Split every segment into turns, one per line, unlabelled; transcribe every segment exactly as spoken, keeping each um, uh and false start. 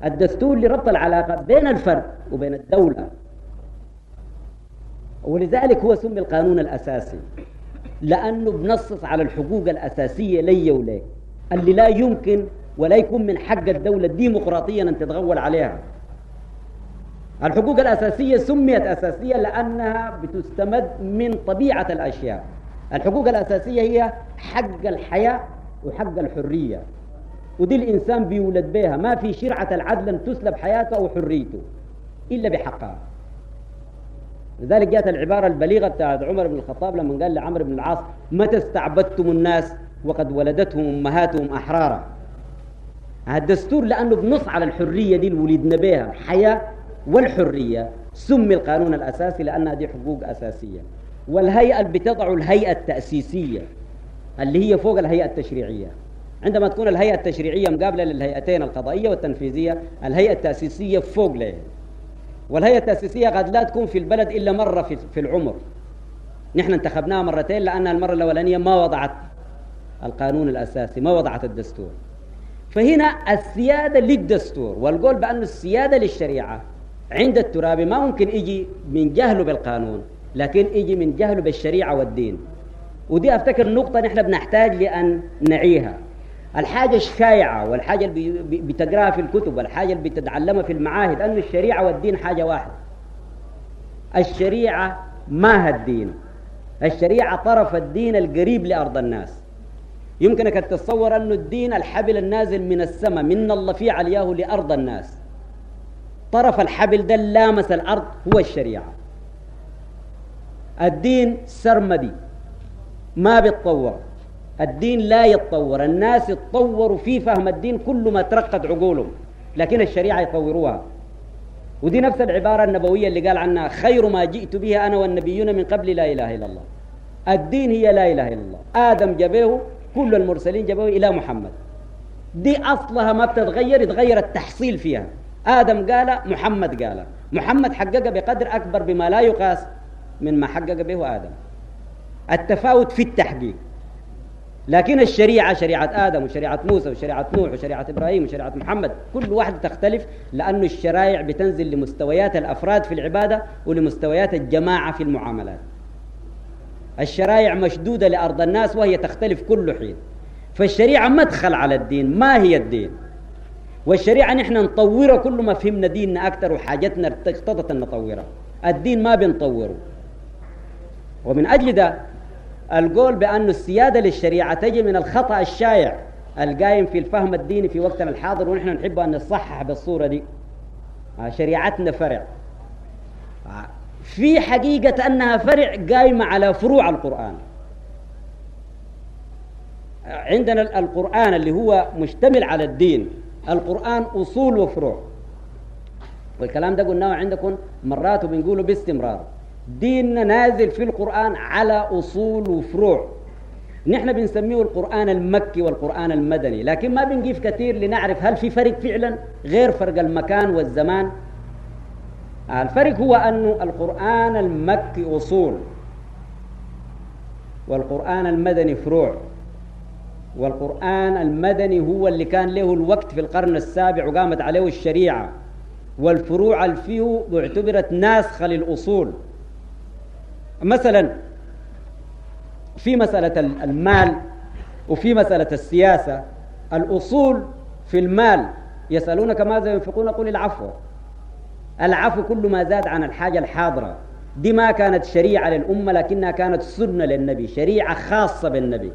الدستور لربط العلاقة بين الفرد وبين الدولة، ولذلك هو سمي القانون الأساسي، لأنه بنصص على الحقوق الأساسية لي وليك اللي لا يمكن ولا يكون من حق الدولة الديمقراطية أن تتغول عليها. الحقوق الأساسية سميت أساسية لأنها بتستمد من طبيعة الأشياء. الحقوق الأساسية هي حق الحياة وحق الحرية، ودي الإنسان بيولد بها، ما في شرعة العدل أن تسلب حياته أو حريته إلا بحقها. لذلك جاءت العبارة البليغة بتاعت عمر بن الخطاب لما قال لعمرو بن العاص: متى استعبدتم الناس وقد ولدتهم أمهاتهم أحرارا. الدستور لأنه بنص على الحرية دي اللي ولدنا بها، الحياة والحرية، سمي القانون الأساسي لأنها دي حقوق أساسية. والهيئة اللي بتضع الهيئة التأسيسية اللي هي فوق الهيئة التشريعية. عندما تكون الهيئة التشريعية مقابلة للهيئتين القضائية والتنفيذية، الهيئة التأسيسية فوق لها. والهيئة التأسيسية قد لا تكون في البلد إلا مرة في, في العمر. نحن انتخبناها مرتين لأنها المرة الأولانية ما وضعت القانون الأساسي، ما وضعت الدستور. فهنا السيادة للدستور، والقول بأن السيادة للشريعة عند الترابي ما ممكن يجي من جهله بالقانون، لكن يجي من جهله بالشريعة والدين. ودي أفتكر نقطة نحن بنحتاج لأن نعيها. الحاجة الشائعة والحاجة اللي بتقراها في الكتب والحاجة اللي بتتعلمها في المعاهد أن الشريعة والدين حاجة واحدة. الشريعة ما هي الدين، الشريعة طرف الدين القريب لأرض الناس. يمكنك أن تتصور أن الدين الحبل النازل من السماء من الله في علياه لأرض الناس، طرف الحبل ده لامس الأرض هو الشريعة. الدين سرمدي ما بيتطور، الدين لا يتطور. الناس يتطوروا في فهم الدين كل ما ترقت عقولهم، لكن الشريعة يطوروها. ودي نفس العبارة النبوية اللي قال عنها: خير ما جئت بها أنا والنبيون من قبل لا إله إلا الله. الدين هي لا إله إلا الله. آدم جابه، كل المرسلين جابه إلى محمد. دي أصلها ما بتتغير، يتغير التحصيل فيها. آدم قال، محمد قال، محمد حقق بقدر أكبر بما لا يقاس من ما حقق به آدم. التفاوت في التحقيق. لكن الشريعة، شريعة آدم وشريعة موسى وشريعة نوح وشريعة إبراهيم وشريعة محمد، كل واحد تختلف، لأن الشرائع بتنزل لمستويات الأفراد في العبادة ولمستويات الجماعة في المعاملات. الشرائع مشدودة لأرض الناس وهي تختلف كل حين. فالشريعة مدخل على الدين، ما هي الدين. والشريعة نحن نطورها كل ما فهمنا ديننا أكثر وحاجتنا اقتضت أن نطورها. الدين ما بنطوره. ومن أجل ده القول بأن السيادة للشريعة تجي من الخطأ الشائع القائم في الفهم الديني في وقتنا الحاضر، ونحن نحب أن نصحح بالصورة دي. شريعتنا فرع، في حقيقة أنها فرع قائمة على فروع القرآن. عندنا القرآن اللي هو مشتمل على الدين، القرآن أصول وفروع، والكلام ده قلناه عندكم مرات وبنقوله باستمرار. ديننا نازل في القرآن على أصول وفروع. نحن بنسميه القرآن المكي والقرآن المدني، لكن ما بنقيف كثير لنعرف هل في فرق فعلا غير فرق المكان والزمان. الفرق هو أن القرآن المكي أصول، والقرآن المدني فروع. والقرآن المدني هو اللي كان له الوقت في القرن السابع وقامت عليه الشريعة، والفروع اللي فيه اعتبرت ناسخة للأصول. مثلا في مسألة المال وفي مسألة السياسة، الأصول في المال يسألونك ماذا ينفقون قل العفو. العفو كل ما زاد عن الحاجة الحاضرة. دي ما كانت شريعة للأمة لكنها كانت سنة للنبي، شريعة خاصة بالنبي.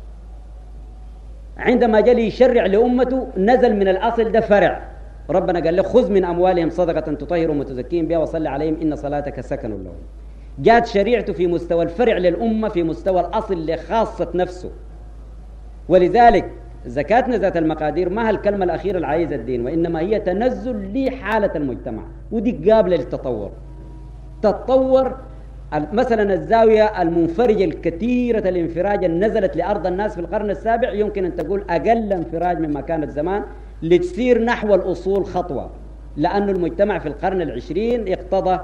عندما جاء يشرع لأمته نزل من الأصل ده فرع. ربنا قال له: خذ من أموالهم صدقة تطهرهم وتزكيهم بها وصل عليهم إن صلاتك سكن لهم. جاءت شريعته في مستوى الفرع للأمة، في مستوى الأصل لخاصة نفسه. ولذلك زكاتنا ذات المقادير ما هي الكلمة الأخيرة العايزة الدين، وإنما هي تنزل لحالة المجتمع، ودي قابلة للتطور. تتطور مثلا الزاوية المنفرجة الكثيرة الانفراج نزلت لأرض الناس في القرن السابع، يمكن أن تقول أقل انفراج مما كانت زمان، لتسير نحو الأصول خطوة، لأن المجتمع في القرن العشرين اقتضى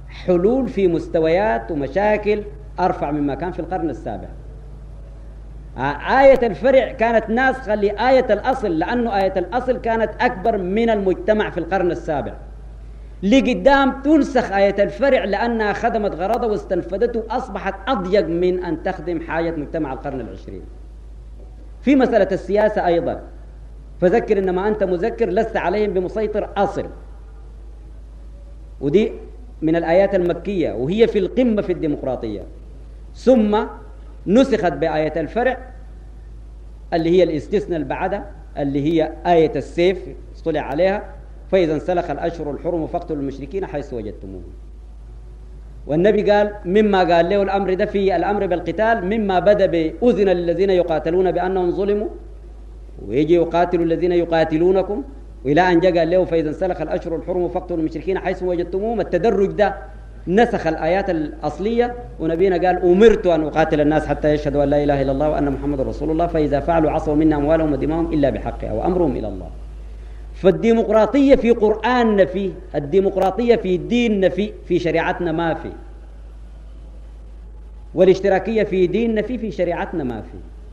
حلول في مستويات ومشاكل أرفع مما كان في القرن السابع. آية الفرع كانت ناسخة لآية الأصل، لأنه آية الأصل كانت أكبر من المجتمع في القرن السابع. لقدام تنسخ آية الفرع لأنها خدمت غرضه واستنفدته، أصبحت أضيق من أن تخدم حاجة مجتمع القرن العشرين. في مسألة السياسة أيضا، فذكر إنما أنت مذكر لست عليهم بمسيطر أصل، ودي من الآيات المكية وهي في القمة في الديمقراطية، ثم نسخت بآية الفرع اللي هي الاستثناء البعدة اللي هي آية السيف اصطلع عليها، فإذا انسلخ الأشهر الحرم فاقتلوا المشركين حيث وجدتموهم. والنبي قال مما قال له الأمر ده في الأمر بالقتال مما بدأ بأذن للذين يقاتلون بأنهم ظلموا، ويجي يقاتلوا الذين يقاتلونكم، وإلى أن جاء قال له فإذا انسلخ الأشهر الحرم فاقتلوا المشركين حيث وجدتموهم. التدرج ده نسخ الآيات الأصلية، ونبينا قال أمرت أن أقاتل الناس حتى يشهدوا أن لا إله إلا الله وأن محمد رسول الله، فإذا فعلوا عصوا منا أموالهم ودماءهم إلا بحقها وأمرهم إلى الله. فالديمقراطية في قرآننا فيه، الديمقراطية في ديننا فيه، في شريعتنا ما فيه، والاشتراكية في ديننا فيه، في شريعتنا ما فيه.